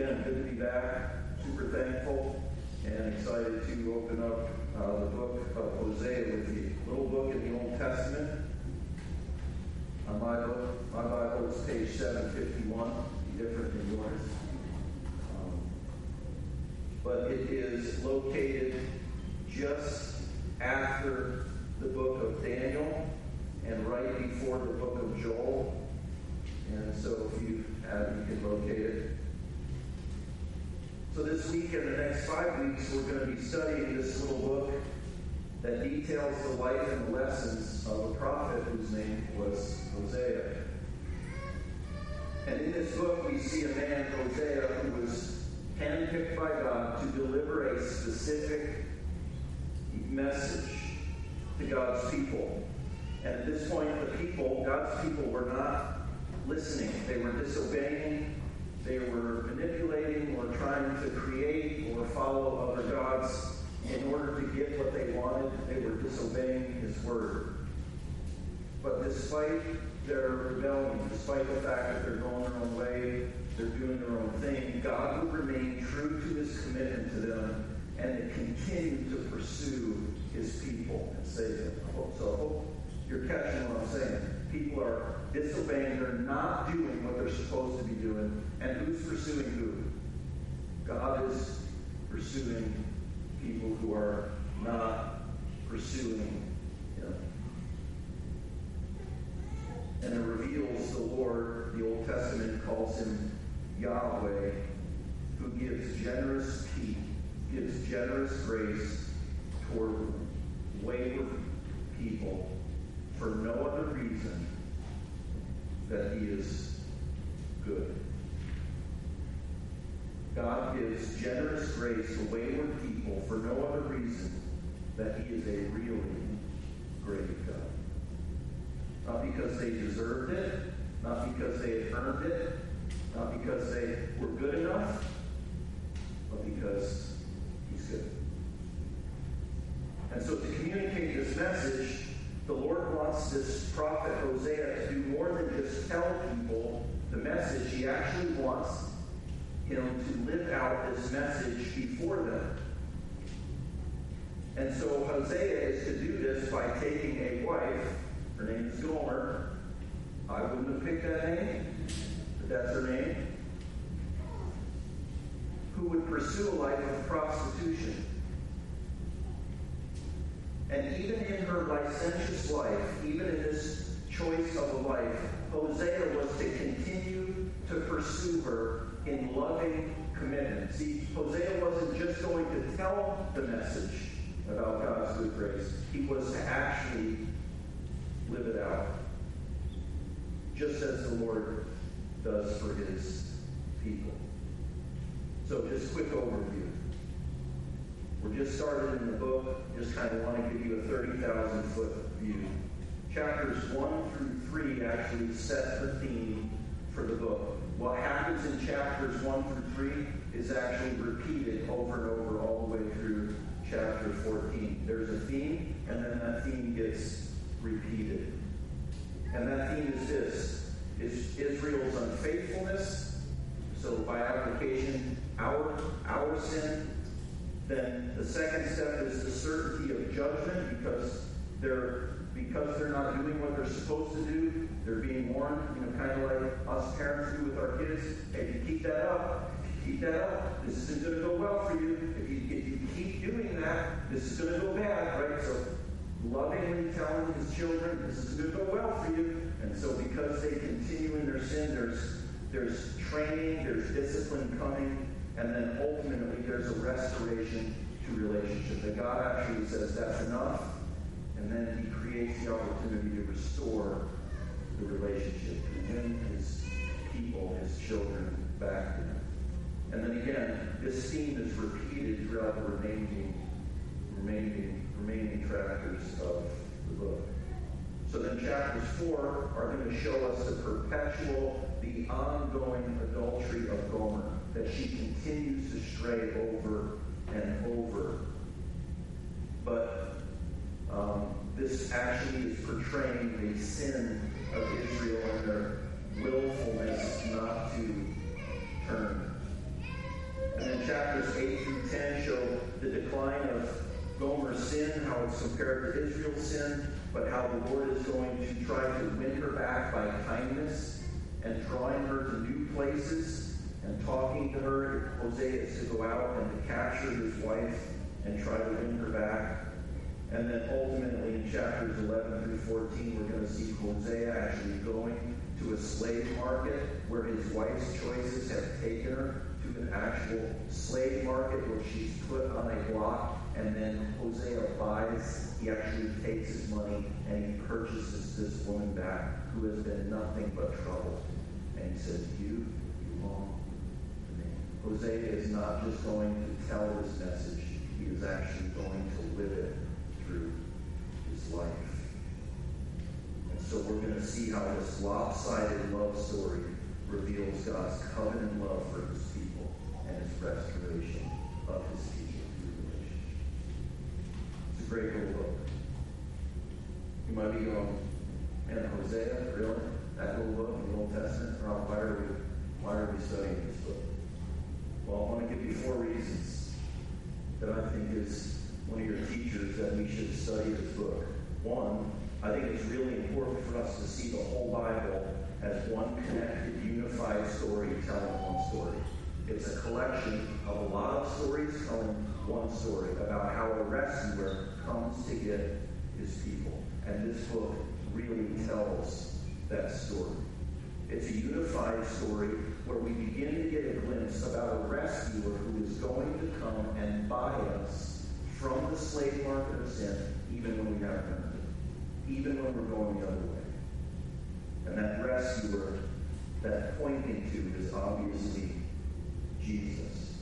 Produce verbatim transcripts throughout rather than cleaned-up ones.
again, good to be back. Super thankful and excited to open up uh, the book of Hosea with you. Little book in the Old Testament. On my book, my Bible is page seven fifty-one, different than yours. Um, but it is located just after the book of Daniel and right before the book of Joel. And so if you have, you can locate it. So this week and the next five weeks, we're going to be studying this little book that details the life and the lessons of a prophet whose name was Hosea. And in this book, we see a man, Hosea, who was handpicked by God to deliver a specific message to God's people. And at this point, the people, God's people, were not listening. They were disobeying. They were manipulating or trying to create or follow other gods in order to get what they wanted. They were disobeying His word. But despite their rebellion, despite the fact that they're going their own way, they're doing their own thing, God would remain true to His commitment to them and to continue to pursue His people and save them. I hope so. I hope you're catching what I'm saying. People are disobeying. They're not doing what they're supposed to be doing. And who's pursuing who? God is pursuing people who are not pursuing Him. And it reveals the Lord. The Old Testament calls Him Yahweh, who gives generous peace, gives generous grace toward wayward people for no other reason that He is good. God gives generous grace to wayward people for no other reason that He is a really great God. Not because they deserved it, not because they had earned it, not because they were good enough, but because He's good. And so to communicate this message, the Lord wants this prophet Hosea to do more than just tell people the message. He actually wants him to live out this message before them. And so Hosea is to do this by taking a wife. Her name is Gomer. I wouldn't have picked that name, but that's her name. Who would pursue a life of prostitution. And even in her licentious life, even in this choice of a life, Hosea was to continue to pursue her in loving commitment. See, Hosea wasn't just going to tell the message about God's good grace. He was to actually live it out, just as the Lord does for His people. So just quick overview. We're just started in the book, just kind of want to give you a thirty thousand foot view. Chapters one through three actually set the theme for the book. What happens in chapters one through three is actually repeated over and over all the way through chapter fourteen. There's a theme, and then that theme gets repeated. And that theme is this, is Israel's unfaithfulness. So by application, our, our sin. Then the second step is the certainty of judgment, because they're because they're not doing what they're supposed to do. They're being warned, you know, kind of like us parents do with our kids. Hey, if you keep that up, if you keep that up, this isn't going to go well for you. If you, if you keep doing that, this is going to go bad, right? So lovingly telling His children, this is going to go well for you. And so because they continue in their sin, there's there's training, there's discipline coming. And then ultimately there's a restoration to relationship. That God actually says that's enough. And then He creates the opportunity to restore the relationship, to win His people, His children back to Him. And then again, this theme is repeated throughout the remaining, remaining, remaining chapters of the book. So then chapters four are going to show us the perpetual, the ongoing adultery of Gomer, that she continues to stray over and over. But um, this actually is portraying the sin of Israel and their willfulness not to turn chapters eight through ten show the decline of Gomer's sin, how it's compared to Israel's sin, but how the Lord is going to try to win her back by kindness and drawing her to new places and talking to her. Hosea is to go out and to capture his wife and try to win her back. And then ultimately in chapters eleven through fourteen, we're going to see Hosea actually going to a slave market where his wife's choices have taken her to an actual slave market where she's put on a block, and then Hosea buys, he actually takes his money and he purchases this woman back who has been nothing but trouble. And he says, you belong to me. Hosea is not just going to tell this message, he is actually going to live it through his life. And so we're going to see how this lopsided love story reveals God's covenant love for his people and his restoration of his people through relationship. It's a great little book. You might be going, man, Hosea, really? That little book in the Old Testament? Or why are we, why are we studying this book? Well, I want to give you four reasons that I think is one of your teachers that we should study this book. One, I think it's really important for us to see the whole Bible as one connected, unified story telling one story. It's a collection of a lot of stories telling one story about how a rescuer comes to get his people. And this book really tells that story. It's a unified story where we begin to get a glimpse about a rescuer who is going to come and buy us from the slave market of sin, even when we haven't earned it, even when we're going the other way. And that rescuer that pointing to is obviously Jesus.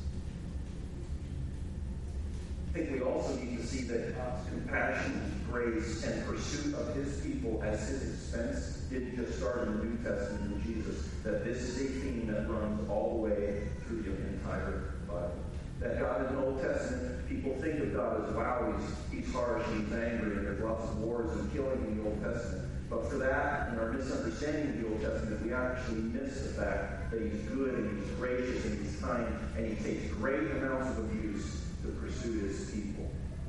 I think we also need to see that God's compassion, grace, and pursuit of his people as his expense didn't just start in the New Testament with Jesus, that this is a theme that runs all the way through the entire Bible. That God in the Old Testament, people think of God as, wow, he's, he's harsh and he's angry and there's lots of wars and killing in the Old Testament. But for that and our misunderstanding of the Old Testament, we actually miss the fact that he's good and he's gracious and he's kind and he takes great amounts of abuse to pursue his people.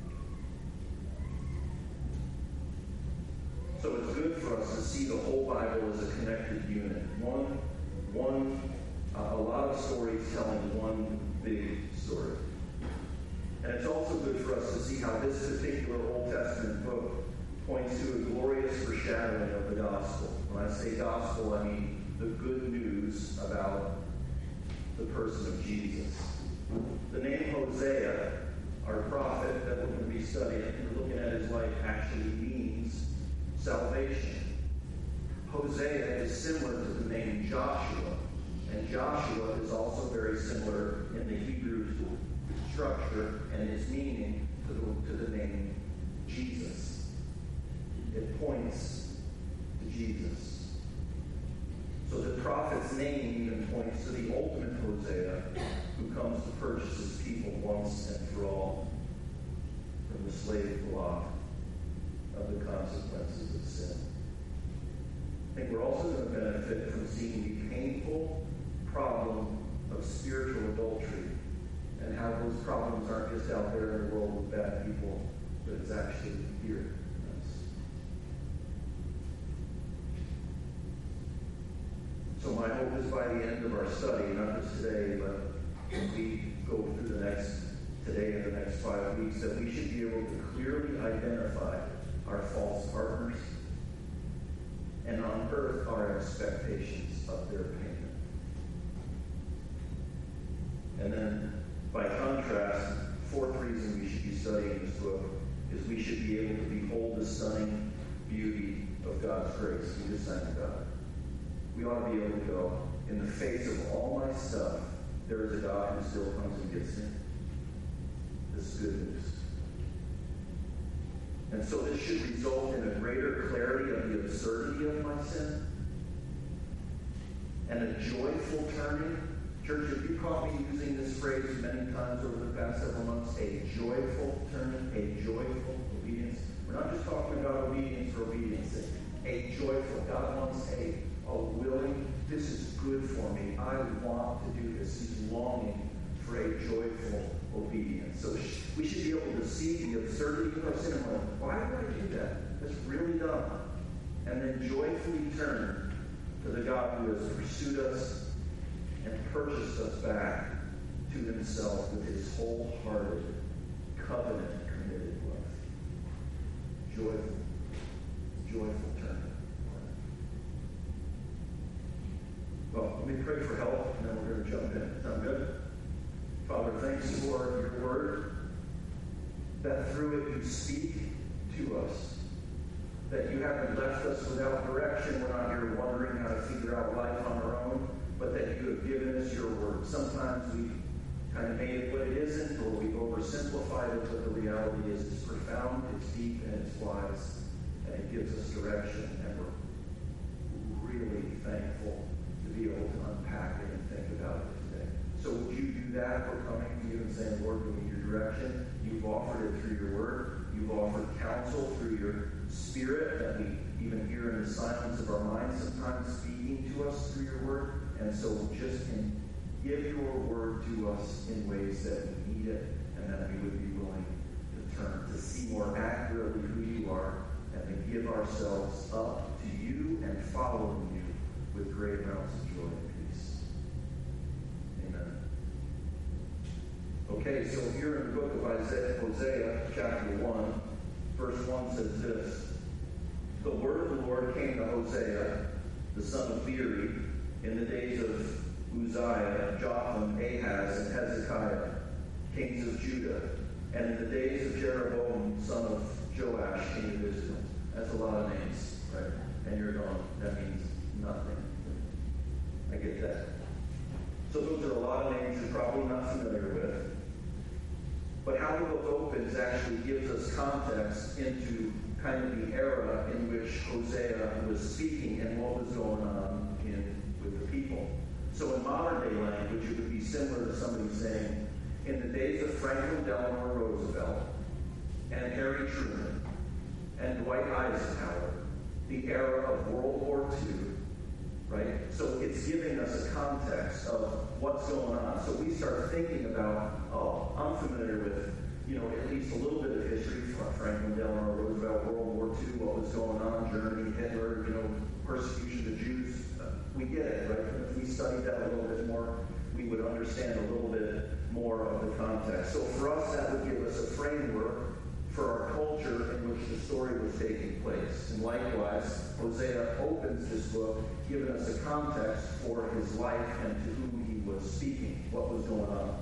So it's good for us to see the whole Bible as a connected unit. One, one, uh, a lot of stories telling one big story. And it's also good for us to see how this particular Old Testament book points to a glorious foreshadowing of the gospel. When I say gospel, I mean the good news about the person of Jesus. The name Hosea, our prophet that we're going to be studying and looking at his life, actually means salvation. Hosea is similar to the name Joshua, and Joshua is also very similar in the Hebrew structure and its meaning to the, to the name Jesus. It points to Jesus. So the prophet's name even points to the ultimate Hosea who comes to purchase his people once and for all from the slave block of the consequences of sin. I think we're also going to benefit from seeing the painful problem of spiritual adultery and how those problems aren't just out there in the world with bad people, but it's actually here. So my hope is by the end of our study, not just today, but when we go through the next, today and the next five weeks, that we should be able to clearly identify our false partners and unearth our expectations of their payment. And then, by contrast, fourth reason we should be studying this book is we should be able to behold the stunning beauty of God's grace. We just sang about it. We ought to be able to go, in the face of all my stuff, there is a God who still comes and gets me. This is good news. And so this should result in a greater clarity of the absurdity of my sin and a joyful turning. Church, have you caught me using this phrase many times over the past several months? A joyful turning, a joyful obedience. We're not just talking about obedience for obedience sake. A joyful. God wants a, a willing, this is good for me. I want to do this. He's longing for a joyful see the absurdity of our sin and like, why would I do that? That's really dumb. And then joyfully turn to the God who has pursued us and purchased us back to himself with his wholehearted, covenant-committed love. Joyful, joyful turn. Well, let me pray for help, and then we're going to jump in. Sound good? Father, thanks for your word, that through it you speak to us, that you haven't left us without direction. We're not here wondering how to figure out life on our own, but that you have given us your word. Sometimes we've kind of made it what it isn't, or we've oversimplified it, but the reality is it's profound, it's deep, and it's wise, and it gives us direction, and we're really thankful to be able to unpack it and think about it today. So would you do that? We're coming to you and saying, Lord, we need your direction. You've offered it through your word. You've offered counsel through your Spirit that we even hear in the silence of our minds sometimes speaking to us through your word. And so just in, give your word to us in ways that we need it and that we would be willing to turn to see more accurately who you are and to give ourselves up to you and following you with great amounts of joy and peace. Amen. Okay, so here in the book of Isaiah, Hosea, chapter one, verse one says this: The word of the Lord came to Hosea, the son of Beeri, in the days of Uzziah, Jotham, Ahaz, and Hezekiah, kings of Judah, and in the days of Jeroboam, son of Joash, king of Israel. That's a lot of names, right? And you're going, that means nothing. I get that. So those are a lot of names you're probably not familiar with. But how the book opens actually gives us context into kind of the era in which Hosea was speaking and what was going on in with the people. So in modern day language, it would be similar to somebody saying, in the days of Franklin Delano Roosevelt and Harry Truman and Dwight Eisenhower, the era of World War Two, right? So it's giving us a context of what's going on. So we start thinking about, oh, I'm familiar with, you know, at least a little bit of history from Franklin Delano Roosevelt, World War Two, what was going on, Germany, Hitler, you know, persecution of Jews. Uh, we get it, right? And if we studied that a little bit more, we would understand a little bit more of the context. So for us, that would give us a framework for our culture in which the story was taking place. And likewise, Hosea opens this book giving us a context for his life and to whom he was speaking, what was going on.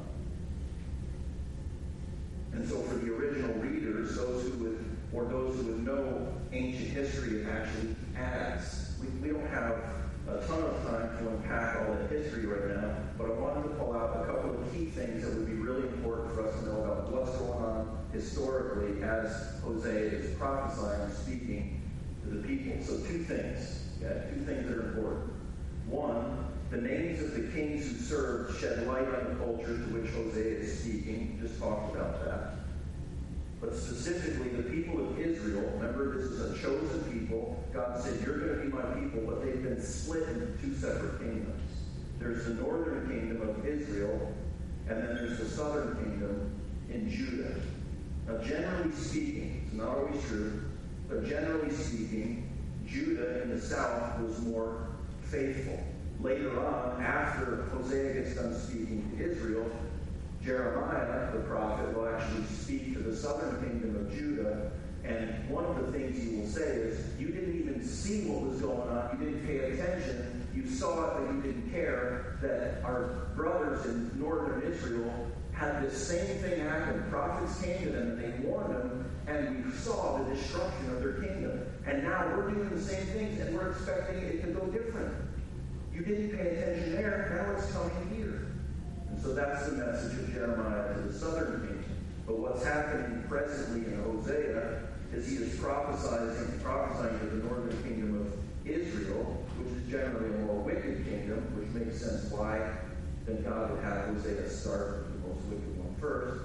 And so for the original readers, those who would, or those who would know ancient history, it actually adds. We, we don't have a ton of time to unpack all that history right now, but I wanted to pull out a couple of key things that would be really important for us to know about what's going on historically as Hosea is prophesying and speaking to the people. So two things, yeah, two things that are important. One, the names of the kings who served shed light on the culture to which Hosea is speaking. We just talked about that. But specifically, the people of Israel, remember this is a chosen people. God said, you're going to be my people, but they've been split into two separate kingdoms. There's the northern kingdom of Israel, and then there's the southern kingdom in Judah. Now, generally speaking, it's not always true, but generally speaking, Judah in the south was more faithful. Later on, after Hosea gets done speaking to Israel, Jeremiah, the prophet, will actually speak to the southern kingdom of Judah. And one of the things he will say is, you didn't even see what was going on. You didn't pay attention. You saw it, but you didn't care that our brothers in northern Israel had this same thing happen. Prophets came to them and they warned them, and we saw the destruction of their kingdom. And now we're doing the same things, and we're expecting it to go different. You didn't pay attention there. Now it's coming here. And so that's the message of Jeremiah to the southern kingdom. But what's happening presently in Hosea is he is prophesying, prophesying to the northern kingdom of Israel, which is generally a more wicked kingdom, which makes sense why then God would have Hosea start with the most wicked one first.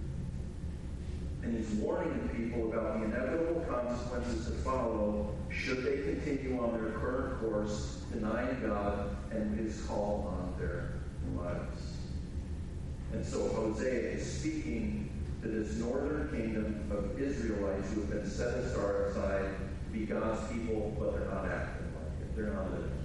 And he's warning the people about the inevitable consequences to follow should they continue on their current course, denying God and his call on their lives. And so Hosea is speaking to this northern kingdom of Israelites who have been set aside to be God's people, but they're not acting like it. They're not living.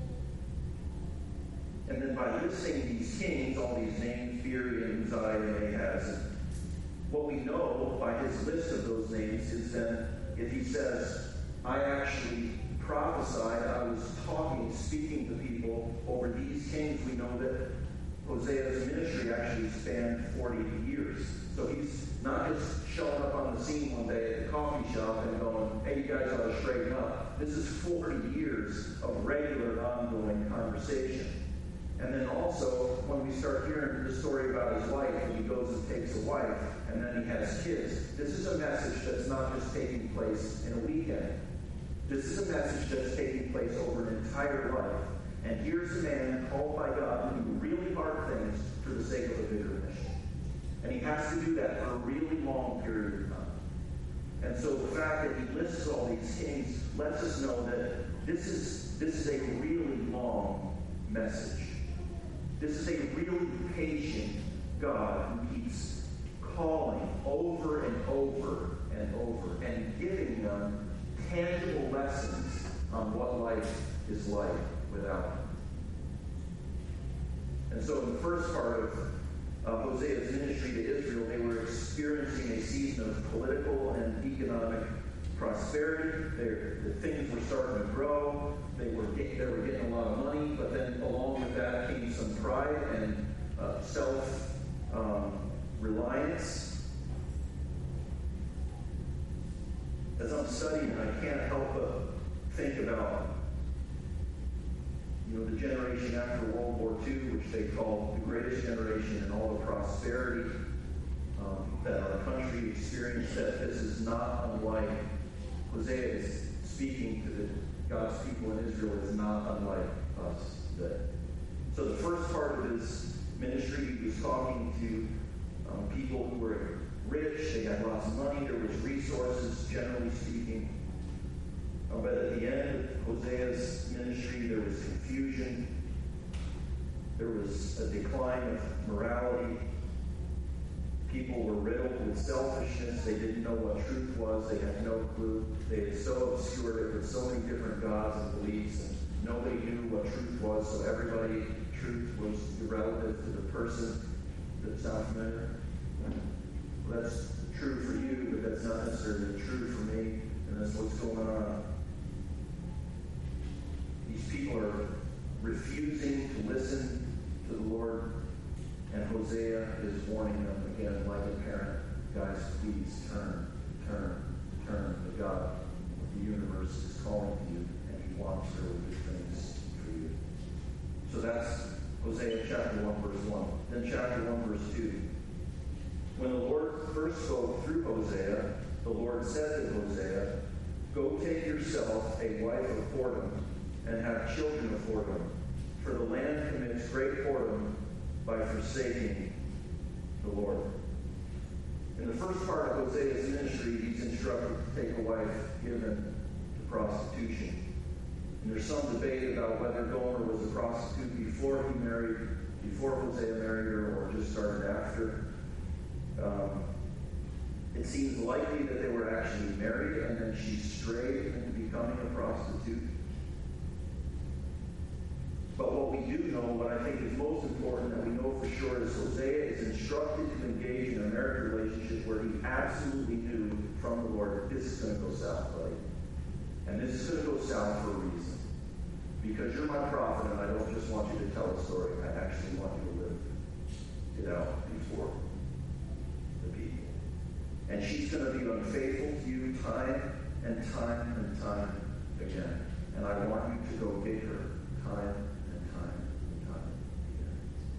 And then by listing these kings, all these names, Beeri and Uzziah and Ahaz, and what we know by his list of those names is then if he says, I actually prophesied, I was talking, speaking to people over these kings, we know that Hosea's ministry actually spanned forty years. So he's not just showing up on the scene one day at the coffee shop and going, hey, you guys ought to straighten up. This is forty years of regular, ongoing conversation. And then also, when we start hearing the story about his wife, when he goes and takes a wife, and then he has kids, this is a message that's not just taking place in a weekend. This is a message that's taking place over an entire life. And here's a man called by God to do really hard things for the sake of a bigger mission. And he has to do that for a really long period of time. And so the fact that he lists all these kings lets us know that this is, this is a really long message. This is a really patient God who keeps calling over and over and over and giving them tangible lessons on what life is like without him. And so in the first part of uh, Hosea's ministry to Israel, they were experiencing a season of political and economic prosperity. Their, the things were starting to grow. They were, get, they were getting a lot of money, but then along with that came some pride and uh, self-reliance. Um, As I'm studying, I can't help but think about you know, the generation after World War Two, which they call the greatest generation, and all the prosperity um, that our country experienced, that this is not unlike Hosea is speaking to the God's people in Israel is not unlike us today. So the first part of his ministry, he was talking to um, people who were rich, they had lots of money, there was resources, generally speaking. Uh, but at the end of Hosea's ministry, there was confusion. There was a decline of morality. People were riddled with selfishness. They didn't know what truth was. They had no clue. They had so obscured it with so many different gods and beliefs, and nobody knew what truth was, so everybody, truth was irrelevant to the person. Does that sound familiar? Well, that's true for you, but that's not necessarily true for me, and that's what's going on. These people are refusing to listen to the Lord, and Hosea is warning them again, like a parent, guys, please turn, turn, turn. The God of the universe is calling to you, and he wants really good things for you. So that's Hosea chapter one, verse one. Then chapter one, verse two. When the Lord first spoke through Hosea, the Lord said to Hosea, go take yourself a wife of whoredom, and have children of whoredom, for the land commits great whoredom by forsaking the Lord. In the first part of Hosea's ministry, he's instructed to take a wife given to prostitution. And there's some debate about whether Gomer was a prostitute before he married, before Hosea married her, or just started after. Um, it seems likely that they were actually married, and then she strayed into becoming a prostitute. But what we do know, what I think is most important that we know for sure, is Hosea is instructed to engage in a marriage relationship where he absolutely knew from the Lord that this is going to go south, buddy. And this is going to go south for a reason. Because you're my prophet, and I don't just want you to tell a story. I actually want you to live it out before the people. And she's going to be unfaithful to you time and time and time again. And I want you to go get her time and time and time again.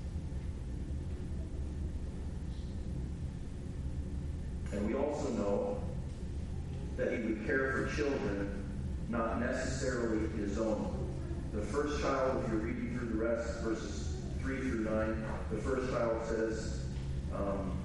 And we also know that he would care for children, not necessarily his own. The first child, if you're reading through the rest, verses three through nine, the first child says, um,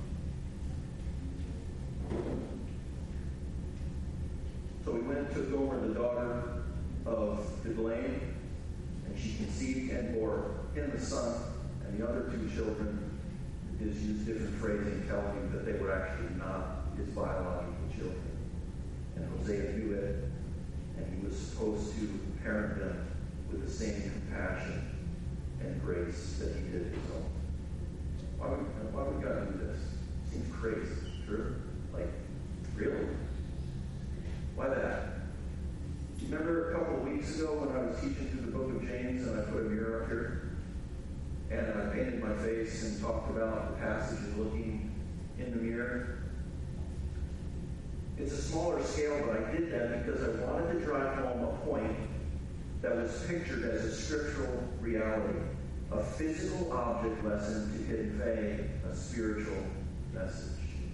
so we went and took Gomer, the daughter of Diblaim, and she conceived and bore him a son, and the other two children is used different phrasing, tell you that they were actually not his biological children. And Hosea knew it, and he was supposed to parent them with the same compassion and grace that he did his own. Why would, why would God do this? Seems crazy, true? Like, really? Why that? Remember a couple of weeks ago when I was teaching through the book of James and I put a mirror up here? And I painted my face and talked about the passage of looking in the mirror. It's a smaller scale, but I did that because I wanted to drive home a point that was pictured as a scriptural reality, a physical object lesson to convey a spiritual message.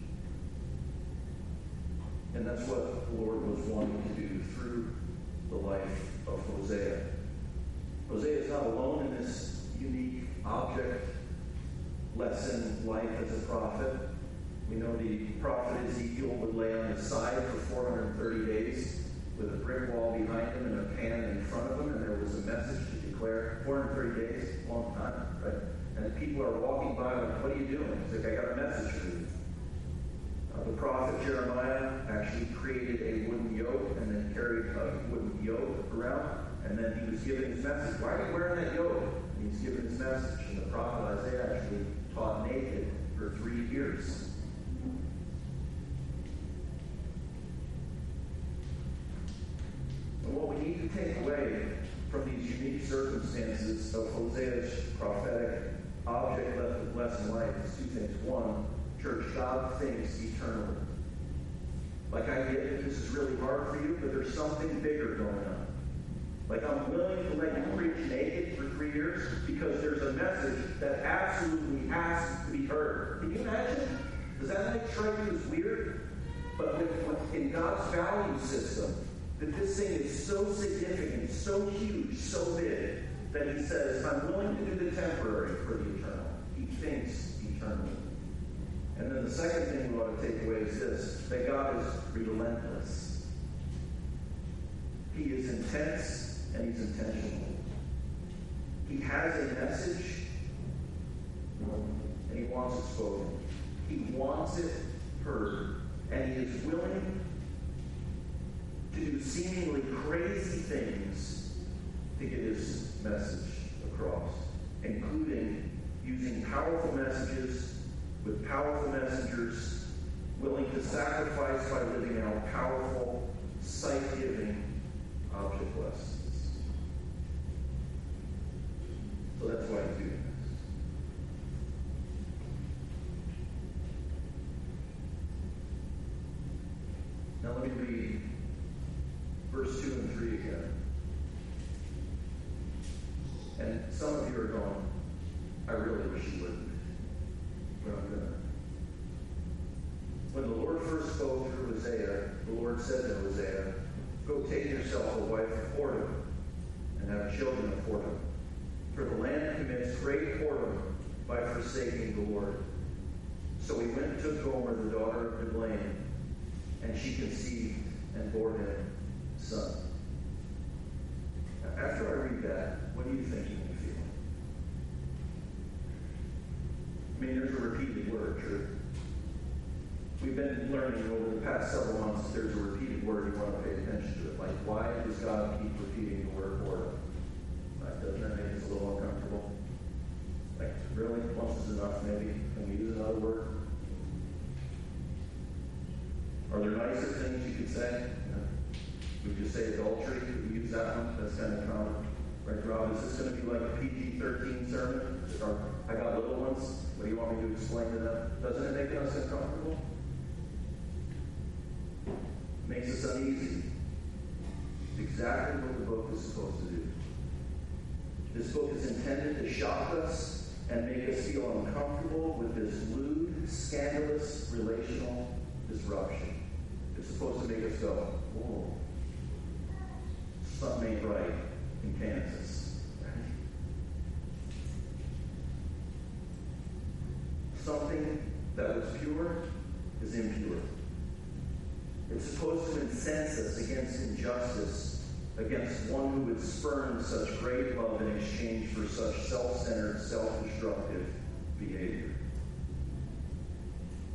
And that's what the Lord was wanting to do through the life of Hosea. Hosea is not alone in this unique object lesson life as a prophet. We know the prophet Ezekiel would lay on his side for four hundred thirty days with a brick wall behind him and a pan in front of him, and there was a message to declare. four hundred thirty days, long time, right? And people are walking by like, what are you doing? He's like, I got a message for you. Uh, the prophet Jeremiah actually created a wooden yoke and then carried a wooden yoke around, and then he was giving his message. Why are you wearing that yoke? And he's giving his message. And the prophet Isaiah actually taught naked for three years. And what we need to take away from these unique circumstances of Hosea's prophetic object lesson life is two things. One, church, God thinks eternally. Like, I get it, this is really hard for you, but there's something bigger going on. Like, I'm willing to let you preach naked for three years because there's a message that absolutely has to be heard. Can you imagine? Does that make strike you as weird? But with, in God's value system, that this thing is so significant, so huge, so big, that he says, I'm willing to do the temporary for the eternal. He thinks eternally. And then the second thing we want to take away is this, that God is relentless. He is intense and he's intentional. He has a message and he wants it spoken. He wants it heard. And he is willing to do seemingly crazy things to get his message across, including using powerful messages with powerful messengers, willing to sacrifice by living out powerful, sight-giving object lessons. So that's why he's doing this. Now let me read verse two and three again. And some of you are going, I really wish you wouldn't. But I'm going to. When the Lord first spoke through Hosea, the Lord said to Hosea, go take yourself a wife of whoredom and have children of whoredom. For the land commits great whoredom by forsaking the Lord. So he went and took Gomer, the daughter of Diblaim, and she conceived and bore him a son. Now, after I read that, what do you think you can feel? I mean, there's a repeated word, true? We've been learning over the past several months that there's a repeated word you want to pay attention to it. Like, why does God keep repeating the word whoredom? Right? Doesn't that make us a little uncomfortable? Like, really? Once is enough, maybe? Can we use another word? Are there nicer things you could say? You know, we just say adultery. Could we use that one? That's kind of common. Right, Rob? Is this going to be like a P G thirteen sermon? Or, I got little ones. What do you want me to explain to them? Doesn't it make us uncomfortable? Makes us uneasy. It's exactly what the book is supposed to do. This book is intended to shock us and make us feel uncomfortable with this lewd, scandalous relational disruption. It's supposed to make us go, whoa, something ain't right in Kansas. Something that was pure is impure. It's supposed to incense us against injustice, against one who would spurn such great love in exchange for such self-centered, self-destructive behavior.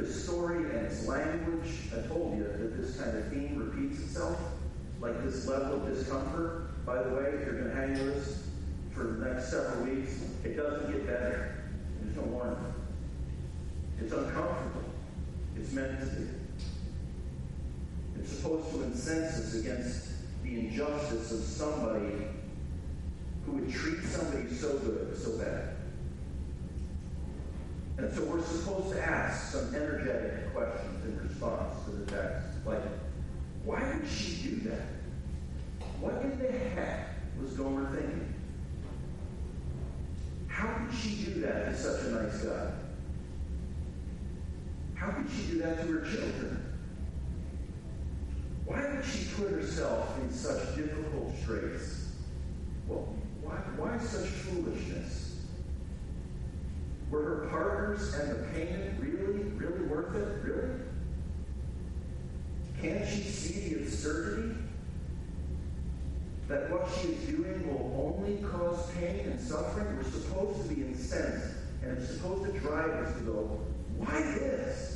this story and its language, I told you that this kind of theme repeats itself, like this level of discomfort. By the way, if you're going to hang with us for the next several weeks, it doesn't get better. There's no warning. It's uncomfortable. It's meant to be. It's supposed to incense us against the injustice of somebody who would treat somebody so good, so bad. And so we're supposed to ask some energetic questions in response to the text, like, why did she do that? What in the heck was Gomer thinking? How could she do that to such a nice guy? How could she do that to her children? Why would she put herself in such difficult straits? Well, why, why such foolishness? Were her partners and the payment really, really worth it? Really? Can't she see the absurdity? That what she is doing will only cause pain and suffering? We're supposed to be incensed, and it's supposed to drive us to go, why this?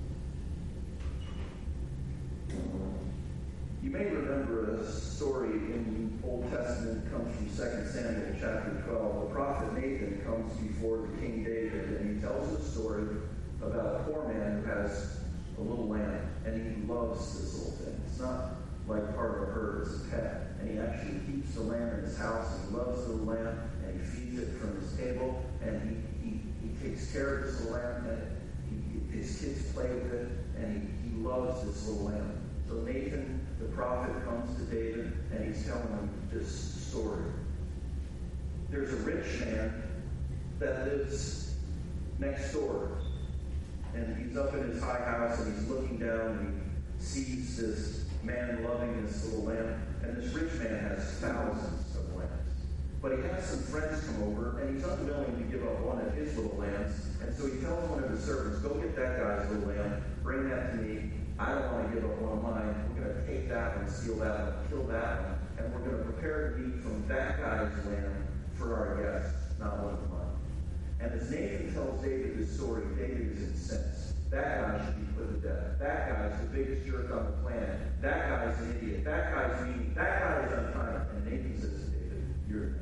You may remember a story in the Old Testament. It comes from Second Samuel chapter twelve. The prophet Nathan comes before the King David, and he tells a story about a poor man who has a little lamb, and he loves this little thing. It's not like part of a herd, it's a pet. And he actually keeps the lamb in his house, and he loves the little lamb, and he feeds it from his table, and he, he, he takes care of this little lamb, and he, his kids play with it, and he, he loves this little lamb. So Nathan, the prophet, comes to David, and he's telling him this story. There's a rich man that lives next door, and he's up in his high house, and he's looking down, and he sees this man loving this little lamb, and this rich man has thousands of lambs. But he has some friends come over, and he's unwilling to give up one of his little lambs, and so he tells one of his servants, go get that guy's little lamb, bring that to me. I don't want to give up one of mine. We're going to take that one, steal that one, kill that one, and we're going to prepare the meat from that guy's lamb for our guests, not one of mine. And as Nathan tells David this story, David is incensed. That guy should be put to death. That guy's the biggest jerk on the planet. That guy's an idiot. That guy's mean. That guy is unkind. And Nathan says to David, you're a man.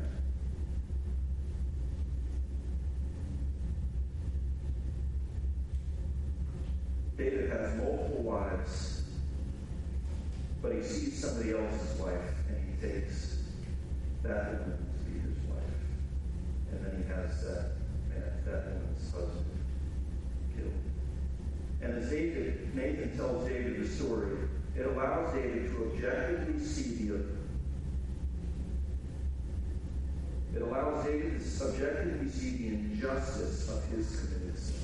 David has multiple wives, but he sees somebody else's wife, and he takes that woman to be his wife. And then he has that man, that woman's husband killed. And as David, Nathan tells David the story, it allows David to objectively see the it allows David to subjectively see the injustice of his committed sin.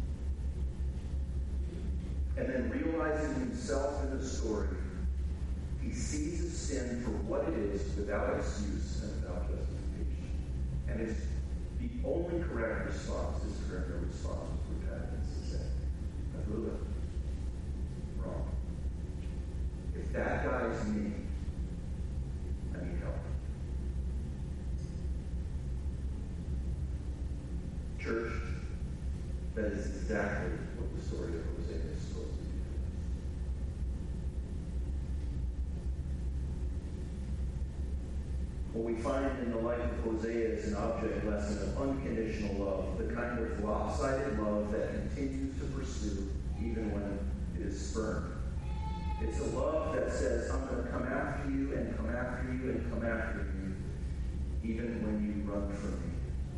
And then realizing himself in the story, he sees his sin for what it is without excuse and without justification. And it's the only correct response is to render response with repentance and say, I blew it. Wrong. If that guy is me, I need help. Church, that is exactly what the story of Hosea is supposed to be. What we find in the life of Hosea is an object lesson of unconditional love, the kind of lopsided love that continues to pursue even when it is spurned. It's a love that says, I'm going to come after you and come after you and come after you, even when you run from me.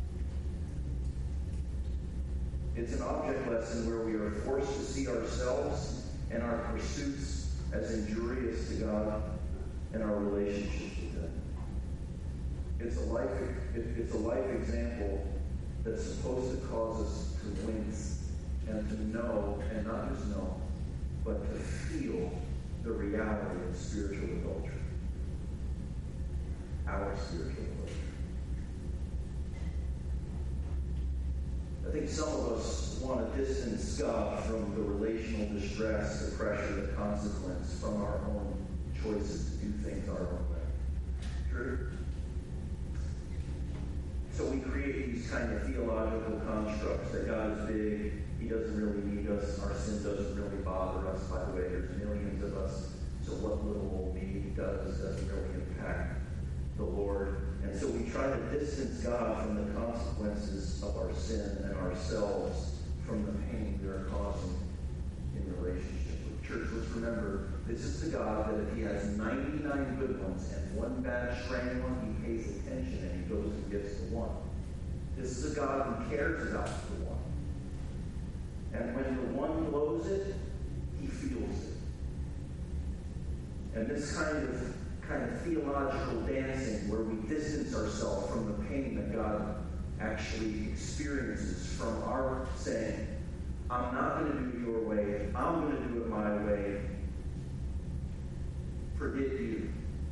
It's an object lesson where we are forced to see ourselves and our pursuits as injurious to God and our relationships with Him. It's a life, it's a life example that's supposed to cause us to wince and to know, and not just know, but to feel the reality of spiritual adultery. Our spiritual adultery. I think some of us want to distance God from the relational distress, the pressure, the consequence from our own choices to do things our own way. True? So we create these kind of theological constructs that God is big, he doesn't really need us, our sin doesn't really bother us. By the way, there's millions of us, so what little old me does doesn't really impact the Lord. And so we try to distance God from the consequences of our sin and ourselves from the pain we are causing in relationship with church. Let's remember, this is the God that if he has ninety-nine good ones and one bad straying one, he pays attention and he goes and gets the one. This is a God who cares about the one. And when the one blows it, he feels it. And this kind of kind of theological dancing where we distance ourselves from the pain that God actually experiences from our saying, I'm not going to do it your way, I'm going to do it my way, forget you.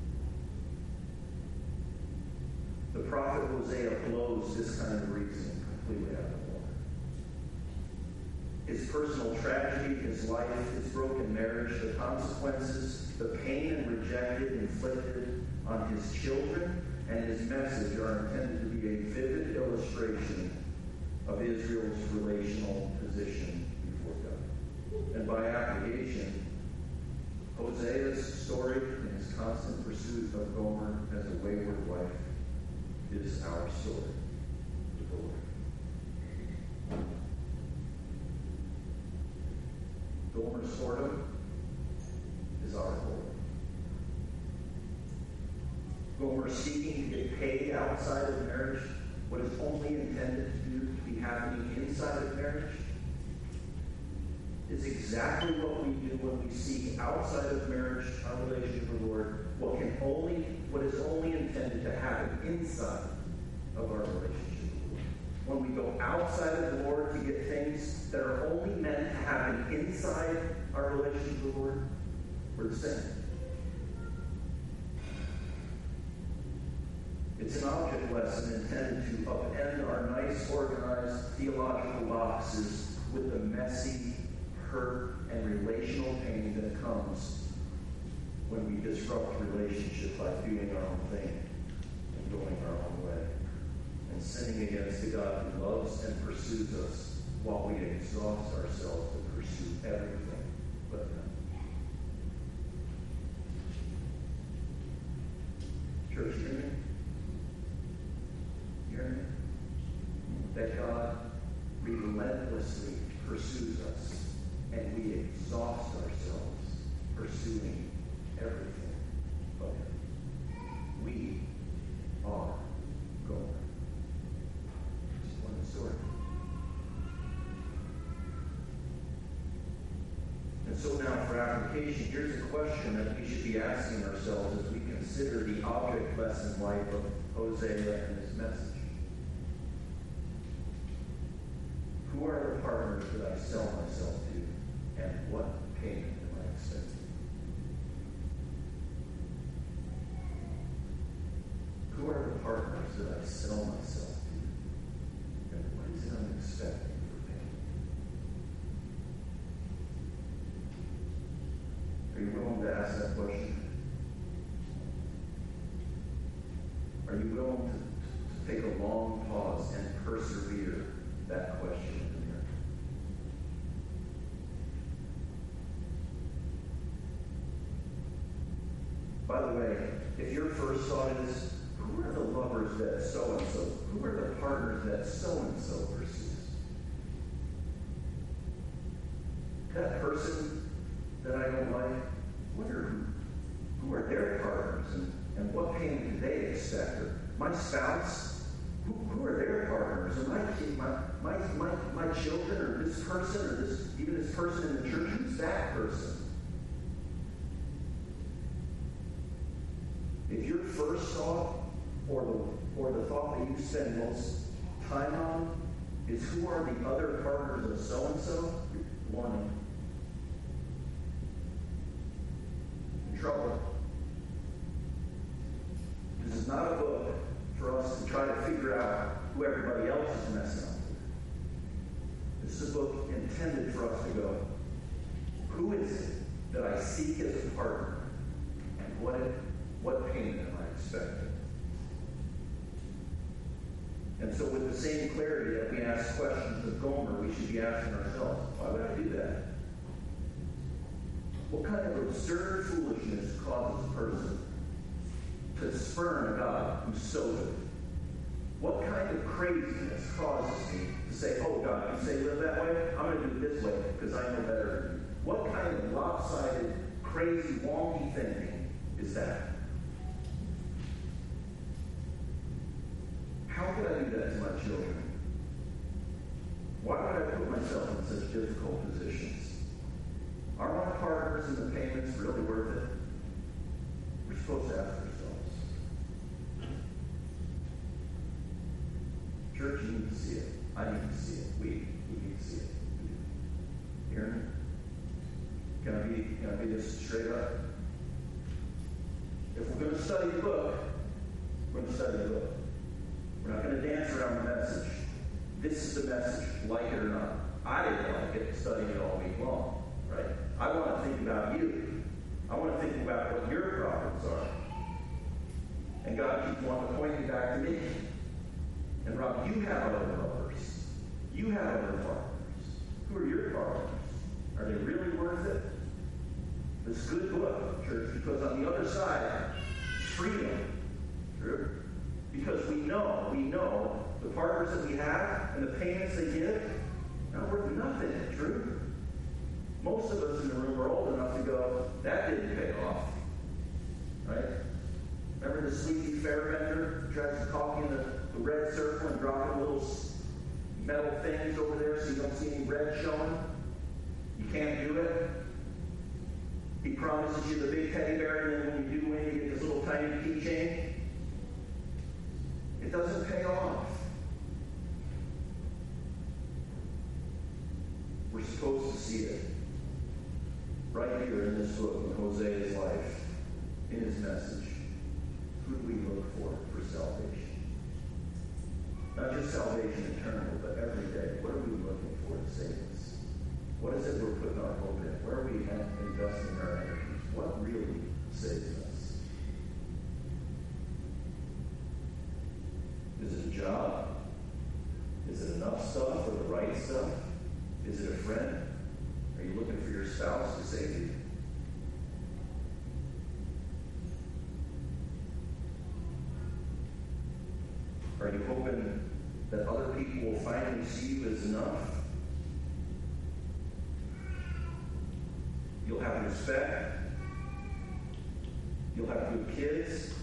The prophet Hosea blows this kind of reasoning completely out of the water. His personal tragedy, his life, his broken marriage, the consequences, the pain and rejected inflicted on his children, and his message are intended to be a vivid illustration of Israel's relational position before God. And by application, Hosea's story and his constant pursuit of Gomer as a wayward wife is our story with the Lord. Gomer's whoredom is our whoredom. Gomer seeking to get paid outside of marriage, what is only intended to do to be happening inside of marriage, is exactly what we do when we seek outside of marriage our relationship with the Lord. What can only, what is only intended to happen inside of our relationship with the Lord. When we go outside of the Lord to get things that are only meant to happen inside our relationship with the Lord, we're the same. It's an object lesson intended to upend our nice, organized theological boxes with the messy hurt and relational pain that comes when we disrupt relationship by doing our own thing and going our own way and sinning against the God who loves and pursues us while we exhaust ourselves to pursue everything but Him. Church, hear me? Hear me? That God relentlessly pursues us and we exhaust ourselves pursuing everything but Him. We are Gomer. Just one story. And so now for application, here's a question that we should be asking ourselves as we consider the object lesson life of Hosea and his message. Who are the partners that I sell myself to, and what payment am I expecting? Who are the partners that I sell myself to, and what is it I'm expecting for payment? Are you willing to ask that question? Are you willing to, to take a long pause and persevere that question in the mirror? By the way, if your first thought is, who are the lovers that so-and-so, who are the partners that so-and-so pursues? That person that I don't like, wonder who, who are their partners and, and what payment do they expect? Or my spouse, who, who are their partners? Or my, my, my, my, my children, or this person, or this even this person in the church, who's that person? If your first thought, or the or the thought that you spend most time on, is who are the other partners of so-and-so, warning. In trouble. This is not a book for us to try to figure out who everybody else is messing up with. This is a book intended for us to go, who is it that I seek as a partner, and what, what payment am I expecting? And so with the same clarity that we ask questions of Gomer, we should be asking ourselves, why would I do that? What kind of absurd foolishness causes a person to spurn a God who's so good? What kind of craziness causes me to say, oh God, you say live that way? I'm going to do it this way because I know better than you. What kind of lopsided, crazy, wonky thinking is that? How could I do that to my children? Why would I put myself in such difficult positions? Are my partners in the payments really worth it? We're supposed to ask ourselves. Church, you need to see it. I need to see it. We, we need to see it. Hear me? Can I be, can I be this straight up? If we're going to study the book, we're going to study the book. We're not going to dance around the message. This is the message, like it or not. I didn't like it, studying it all week long, right? I want to think about you. I want to think about what your problems are. And God keeps wanting to point me back to me. And Rob, you have other brothers. You have other partners. Who are your partners? Are they really worth it? This good book, church, because on the other side, freedom. True? Because we know, we know the partners that we have and the payments they give are not worth nothing. True? Most of us in the room are old enough to go, that didn't pay off. Right? Remember the sleazy fair vendor who tries to talk you in the, the red circle and dropping little metal things over there so you don't see any red showing? You can't do it. He promises you the big teddy bear, and then when you do win, you get this little tiny keychain. It doesn't pay off. We're supposed to see it. Right here in this book, in Hosea's life, in his message. Who do we look for for salvation? Not just salvation eternal, but every day. What are we looking for to save us? What is it we're putting our hope in? Where are we investing our energies? What really saves us? Is it a job? Is it enough stuff or the right stuff? Is it a friend? Are you looking for your spouse to save you? Are you hoping that other people will finally see you as enough? You'll have respect. You'll have good kids.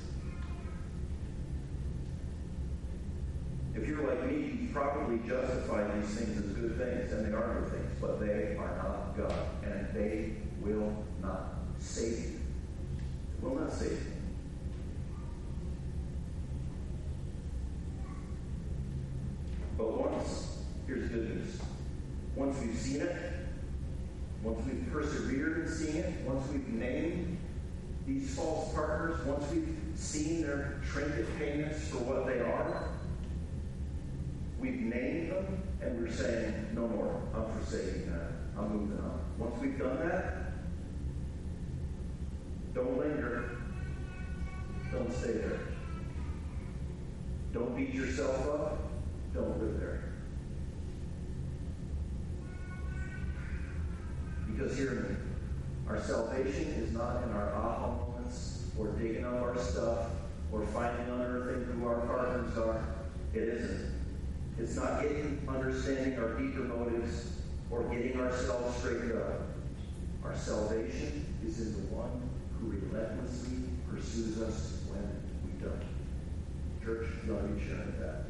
If you're like me, you probably justify these things as good things, and they are good things, but they are not God, and they will not save you. They will not save you. But once, here's good news. Once we've seen it, once we've persevered in seeing it, once we've named these false partners, once we've seen their trinket payments for what they are, we've named them, and we're saying, no more. I'm forsaking that. I'm moving on. Once we've done that, don't linger. Don't stay there. Don't beat yourself up. Don't live there. Because hear me, our salvation is not in our aha moments, or digging up our stuff, or finding unearthing who our partners are. It isn't. It's not getting, understanding our deeper motives, or getting ourselves straightened up. Our salvation is in the one who relentlessly pursues us when we don't. Church, you ought to be sharing that.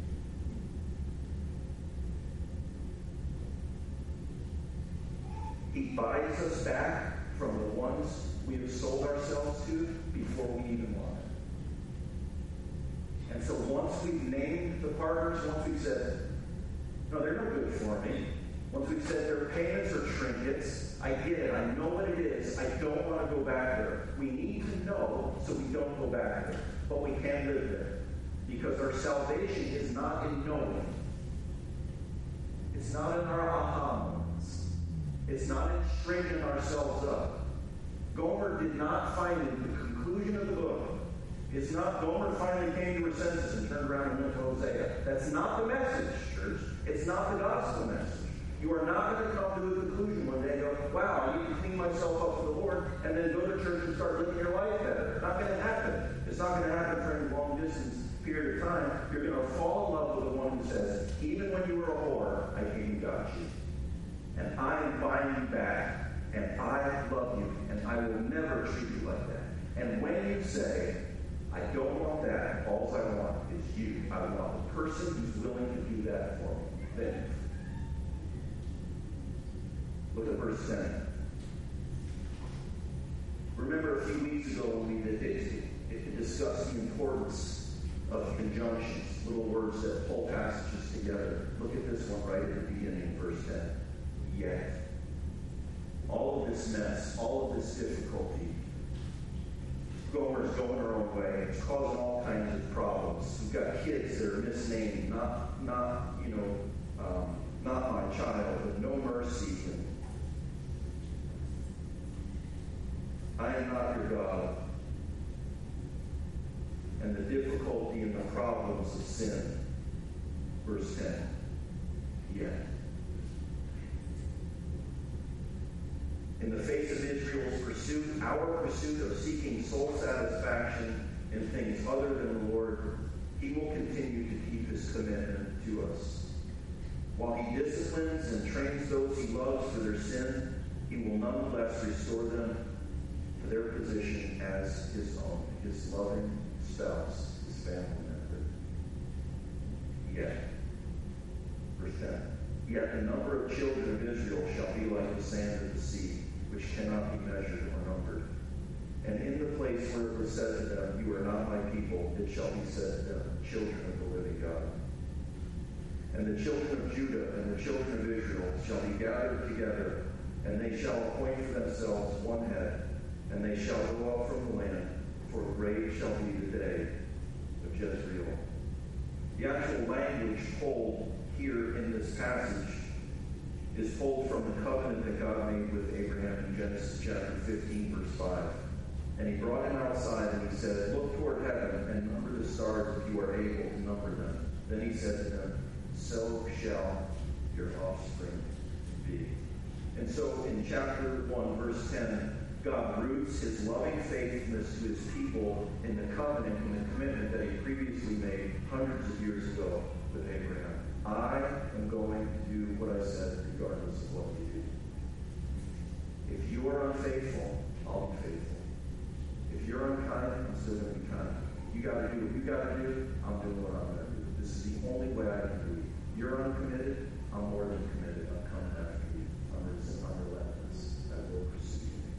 He buys us back from the ones we have sold ourselves to before we even want it. And so once we've named the partners, once we've said, no, they're no good for me. Once we've said their payments are trinkets, I get it, I know what it is, I don't want to go back there. We need to know so we don't go back there. But we can live there. Because our salvation is not in knowing. It's not in our aha moments. It's not in straightening ourselves up. Gomer did not find in the conclusion of the book It's not Gomer finally came to her senses and turned around and went to Hosea. That's not the message, church. It's not the gospel message. You are not going to come to a conclusion one day and go, wow, I need to clean myself up for the Lord, and then go to church and start living your life better. It's not going to happen. It's not going to happen during a long distance period of time. You're going to fall in love with the one who says, even when you were a whore, I came and got you. And I am buying you back, and I love you, and I will never treat you like that. And when you say, I don't want that, all I want is you. I want the person who's willing to do that for me. Then, look at verse ten. Remember a few weeks ago when we did it, it discussed the importance of conjunctions, little words that pull passages together. Look at this one right at the beginning, verse ten. Yet. All of this mess, all of this difficulty, Gomer's going her own way. It's causing all kinds of problems. We've got kids that are misnamed, not, not you know, um, not my child, but no mercy. And I am not your God. And the difficulty and the problems of sin. Verse ten. Yet. In the face of Israel's pursuit, our pursuit of seeking soul satisfaction in things other than the Lord, he will continue to keep his commitment to us. While he disciplines and trains those he loves for their sin, he will nonetheless restore them to their position as his own, his loving spouse, his family member. Yet, verse ten, yet the number of children of Israel shall be like the sand of the sea, which cannot be measured or numbered. And in the place where it was said to them, you are not my people, it shall be said to them, children of the living God. And the children of Judah and the children of Israel shall be gathered together, and they shall appoint for themselves one head, and they shall go out from the land, for great shall be the day of Jezreel. The actual language pulled here in this passage is pulled from the covenant that God made with Abraham in Genesis chapter fifteen, verse five. And he brought him outside and he said, look toward heaven and number the stars if you are able to number them. Then he said to them, so shall your offspring be. And so in chapter one, verse ten, God roots his loving faithfulness to his people in the covenant and the commitment that he previously made hundreds of years ago with Abraham. I am going to do what I said regardless of what you do. If you are unfaithful, I'll be faithful. If you're unkind, I'm still going to be kind. You got to do what you got to do, I'm doing what I'm going to do. This is the only way I can do it. You're uncommitted, I'm more than committed. I'm coming after you. I'm relentless. I will pursue you.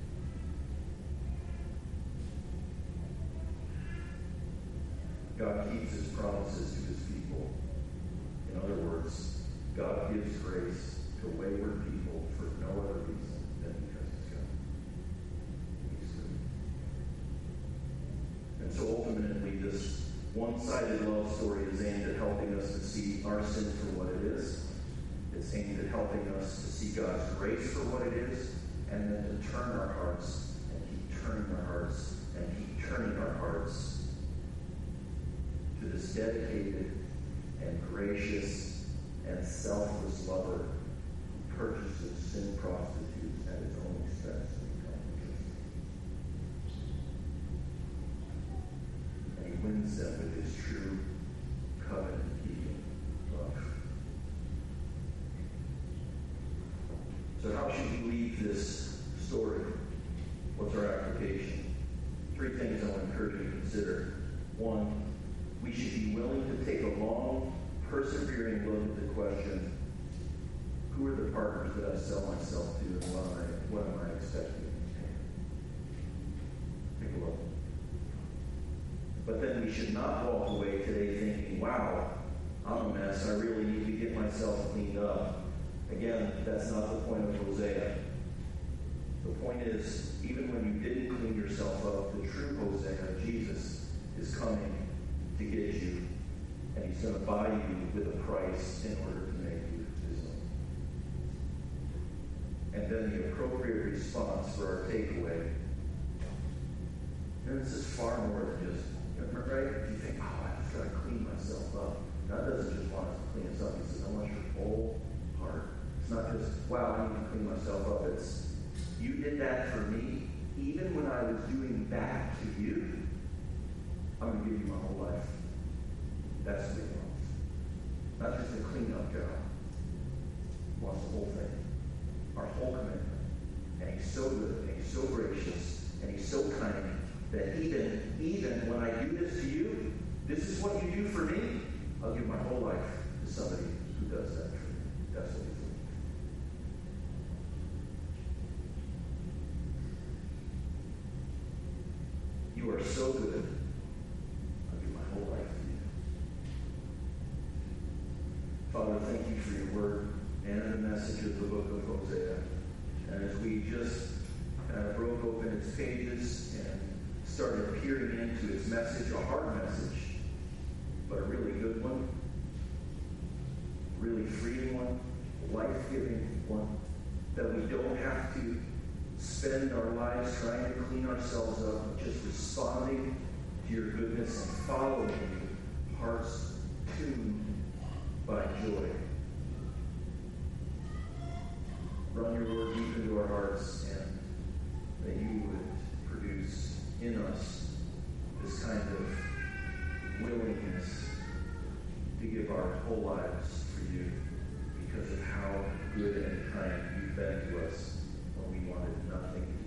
God keeps his promises to his people. In other words, God gives grace to wayward people for no other reason than because he's God. He's good. And so ultimately, this one-sided love story is aimed at helping us to see our sin for what it is. It's aimed at helping us to see God's grace for what it is, and then to turn our hearts, and keep turning our hearts, and keep turning our hearts to this dedicated and gracious and selfless lover who purchases sin prostitutes at his own expense and becomes and he wins them with his true covenant-keeping love. So how should we leave this story? What's our application? Three things I want to encourage you to consider. One, we should be willing to take a long, persevering look at the question, who are the partners that I sell myself to, and what am I, what am I expecting? Take a look. But then we should not walk away today thinking, wow, I'm a mess. I really need to get myself cleaned up. Again, that's not the point of Hosea. The point is, even when you didn't clean yourself up, the true Hosea, Jesus, is coming to get you, and he's going to buy you with a price in order to make you his own. And then the appropriate response for our takeaway, and this is far more than just, you know, right? If you think, oh, I just got to clean myself up. God doesn't just want us to clean us up. He says, I want your whole heart. It's not just, wow, I need to clean myself up. It's, you did that for me. Even when I was doing that to you, I'm going to give you my whole life. That's what he wants. Not just a clean-up job. He wants the whole thing. Our whole commitment. And he's so good, and he's so gracious, and he's so kind, that even, even when I do this to you, this is what you do for me, I'll give my whole life to somebody who does that for me. That's what he's doing. You are so good, I'll give my whole life to you. Father, thank you for your word and the message of the book of Hosea. And as we just kind of broke open its pages and started peering into its message, a hard message, but a really good one, really freeing one, life-giving one, that we don't have to spend our lives trying to clean ourselves up, but just responding to your goodness and following you, hearts tuned by joy. Run your word deep into our hearts, and that you would produce in us this kind of willingness to give our whole lives for you because of how good and kind you've been to us when we wanted nothing